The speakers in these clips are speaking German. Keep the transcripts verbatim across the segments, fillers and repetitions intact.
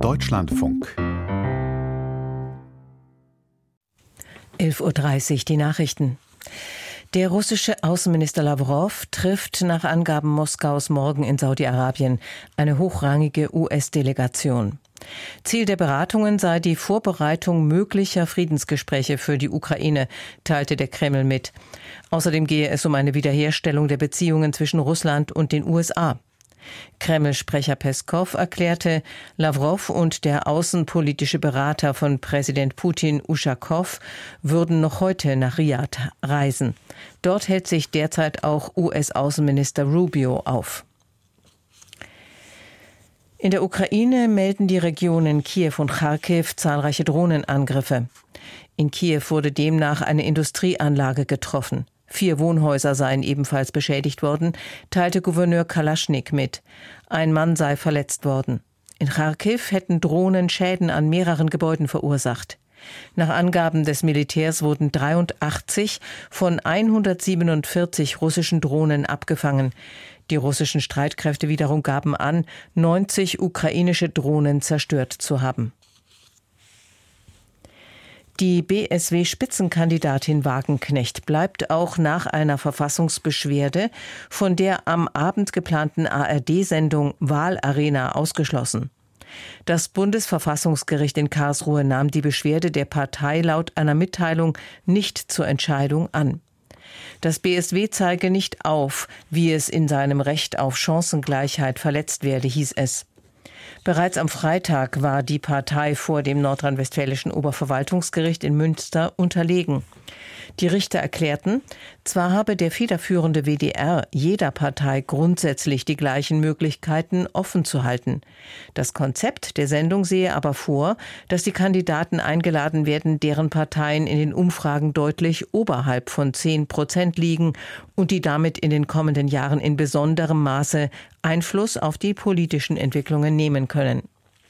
Deutschlandfunk. elf Uhr dreißig, die Nachrichten. Der russische Außenminister Lawrow trifft nach Angaben Moskaus morgen in Saudi-Arabien eine hochrangige U S-Delegation. Ziel der Beratungen sei die Vorbereitung möglicher Friedensgespräche für die Ukraine, teilte der Kreml mit. Außerdem gehe es um eine Wiederherstellung der Beziehungen zwischen Russland und den U S A. Kreml-Sprecher Peskow erklärte, Lawrow und der außenpolitische Berater von Präsident Putin, Uschakow, würden noch heute nach Riad reisen. Dort hält sich derzeit auch U S-Außenminister Rubio auf. In der Ukraine melden die Regionen Kiew und Charkiw zahlreiche Drohnenangriffe. In Kiew wurde demnach eine Industrieanlage getroffen. Vier Wohnhäuser seien ebenfalls beschädigt worden, teilte Gouverneur Kalaschnik mit. Ein Mann sei verletzt worden. In Charkiw hätten Drohnen Schäden an mehreren Gebäuden verursacht. Nach Angaben des Militärs wurden dreiundachtzig von hundertsiebenundvierzig russischen Drohnen abgefangen. Die russischen Streitkräfte wiederum gaben an, neunzig ukrainische Drohnen zerstört zu haben. Die B S W-Spitzenkandidatin Wagenknecht bleibt auch nach einer Verfassungsbeschwerde von der am Abend geplanten A R D-Sendung Wahlarena ausgeschlossen. Das Bundesverfassungsgericht in Karlsruhe nahm die Beschwerde der Partei laut einer Mitteilung nicht zur Entscheidung an. Das B S W zeige nicht auf, wie es in seinem Recht auf Chancengleichheit verletzt werde, hieß es. Bereits am Freitag war die Partei vor dem nordrhein-westfälischen Oberverwaltungsgericht in Münster unterlegen. Die Richter erklärten, zwar habe der federführende W D R jeder Partei grundsätzlich die gleichen Möglichkeiten offen zu halten. Das Konzept der Sendung sehe aber vor, dass die Kandidaten eingeladen werden, deren Parteien in den Umfragen deutlich oberhalb von zehn Prozent liegen und die damit in den kommenden Jahren in besonderem Maße Einfluss auf die politischen Entwicklungen nehmen können.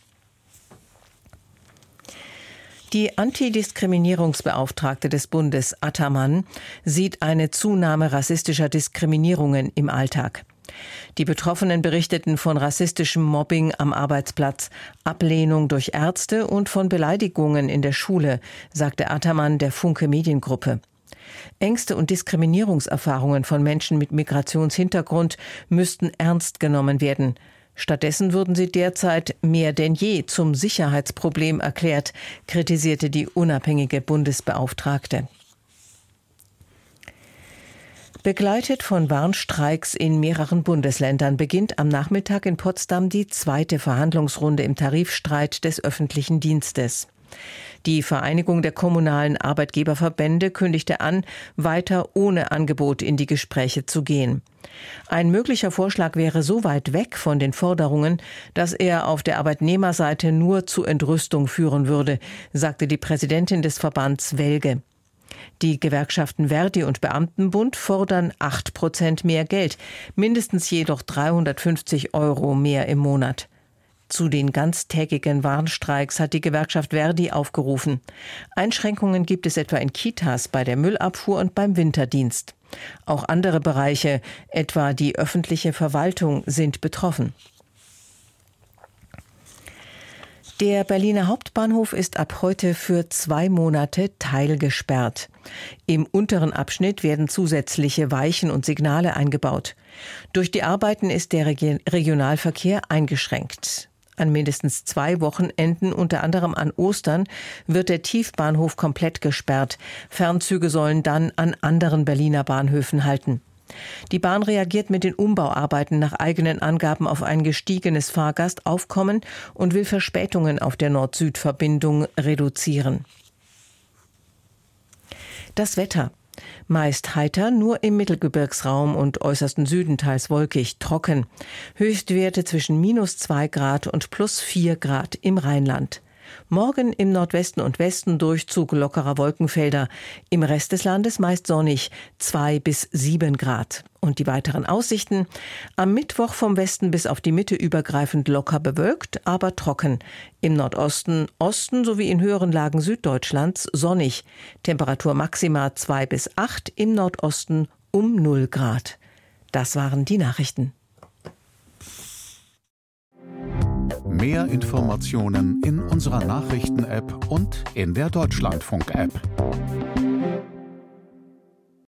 Die Antidiskriminierungsbeauftragte des Bundes, Ataman, sieht eine Zunahme rassistischer Diskriminierungen im Alltag. Die Betroffenen berichteten von rassistischem Mobbing am Arbeitsplatz, Ablehnung durch Ärzte und von Beleidigungen in der Schule, sagte Ataman der Funke Mediengruppe. Ängste und Diskriminierungserfahrungen von Menschen mit Migrationshintergrund müssten ernst genommen werden. Stattdessen würden sie derzeit mehr denn je zum Sicherheitsproblem erklärt, kritisierte die unabhängige Bundesbeauftragte. Begleitet von Warnstreiks in mehreren Bundesländern beginnt am Nachmittag in Potsdam die zweite Verhandlungsrunde im Tarifstreit des öffentlichen Dienstes. Die Vereinigung der kommunalen Arbeitgeberverbände kündigte an, weiter ohne Angebot in die Gespräche zu gehen. Ein möglicher Vorschlag wäre so weit weg von den Forderungen, dass er auf der Arbeitnehmerseite nur zu Entrüstung führen würde, sagte die Präsidentin des Verbands Welge. Die Gewerkschaften Verdi und Beamtenbund fordern acht Prozent mehr Geld, mindestens jedoch dreihundertfünfzig Euro mehr im Monat. Zu den ganztägigen Warnstreiks hat die Gewerkschaft Verdi aufgerufen. Einschränkungen gibt es etwa in Kitas, bei der Müllabfuhr und beim Winterdienst. Auch andere Bereiche, etwa die öffentliche Verwaltung, sind betroffen. Der Berliner Hauptbahnhof ist ab heute für zwei Monate teilgesperrt. Im unteren Abschnitt werden zusätzliche Weichen und Signale eingebaut. Durch die Arbeiten ist der Regionalverkehr eingeschränkt. An mindestens zwei Wochenenden, unter anderem an Ostern, wird der Tiefbahnhof komplett gesperrt. Fernzüge sollen dann an anderen Berliner Bahnhöfen halten. Die Bahn reagiert mit den Umbauarbeiten nach eigenen Angaben auf ein gestiegenes Fahrgastaufkommen und will Verspätungen auf der Nord-Süd-Verbindung reduzieren. Das Wetter. Meist heiter, nur im Mittelgebirgsraum und äußersten Süden teils wolkig, trocken. Höchstwerte zwischen minus zwei Grad und plus vier Grad im Rheinland. Morgen im Nordwesten und Westen Durchzug lockerer Wolkenfelder. Im Rest des Landes meist sonnig, zwei bis sieben Grad. Und die weiteren Aussichten? Am Mittwoch vom Westen bis auf die Mitte übergreifend locker bewölkt, aber trocken. Im Nordosten, Osten sowie in höheren Lagen Süddeutschlands sonnig. Temperatur Maxima zwei bis acht, im Nordosten um null Grad. Das waren die Nachrichten. Mehr Informationen in unserer Nachrichten-App und in der Deutschlandfunk-App.